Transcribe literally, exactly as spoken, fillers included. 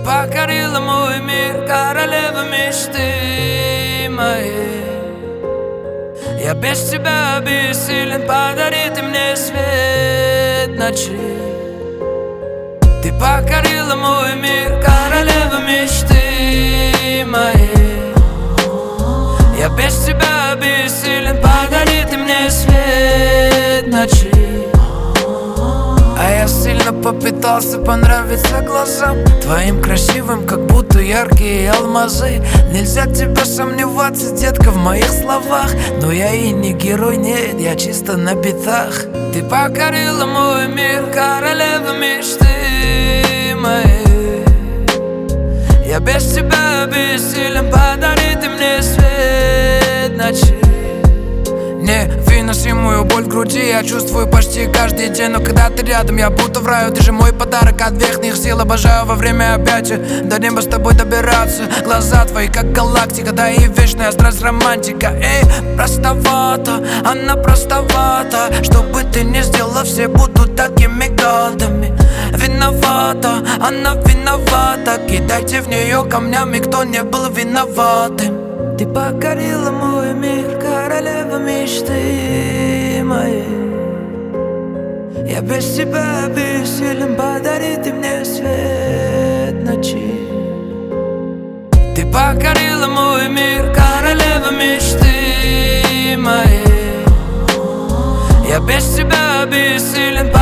покорила мой мир, королева мечты моей. Я без тебя бессилен, подари ты мне свет ночи. Ты покорила мой мир, королева мечты моей. Я без тебя бессилен, подари ты мне свет ночи. А я сильно попытался понравиться глазам твоим красивым, как будто яркие алмазы. Нельзя тебя сомневаться, детка, в моих словах. Но я и не герой, нет, я чисто на битах. Ты покорила мой мир, королева мечты моей. Я без тебя бессилен, подари ты мне свет ночи. Невыносимую боль в груди я чувствую почти каждый день. Но когда ты рядом, я будто в раю. Ты же мой подарок от верхних сил. Обожаю во время объятия до неба с тобой добираться. Глаза твои как галактика, да и вечная страсть романтика. Эй, простовата, она простовата. Что бы ты ни сделала, все будут такими гадами. Виновата, она виновата. Кидайте в нее камнями, кто не был виноватым. Ты покорила мой мир, королева мечты моей. Я без тебя бессилен, подари ты мне свет ночи. Ты покорила мой мир, королева мечты моей. Я без тебя бессилен,